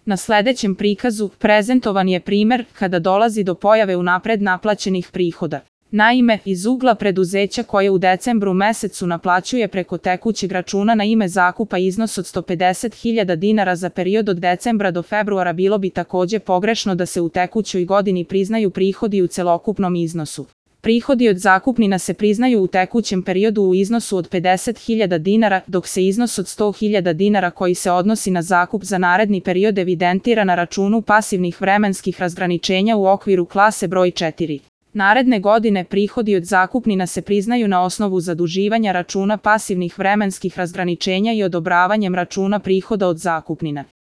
Na sledećem prikazu prezentovan je primer kada dolazi do pojave unapred naplaćenih prihoda. Naime, iz ugla preduzeća koje u decembru mesecu naplaćuje preko tekućeg računa na ime zakupa iznos od 150.000 dinara za period od decembra do februara, bilo bi takođe pogrešno da se u tekućoj godini priznaju prihodi u celokupnom iznosu. Prihodi od zakupnina se priznaju u tekućem periodu u iznosu od 50.000 dinara, dok se iznos od 100.000 dinara koji se odnosi na zakup za naredni period evidentira na računu pasivnih vremenskih razgraničenja u okviru klase broj 4. Naredne godine prihodi od zakupnina se priznaju na osnovu zaduživanja računa pasivnih vremenskih razgraničenja i odobravanjem računa prihoda od zakupnina.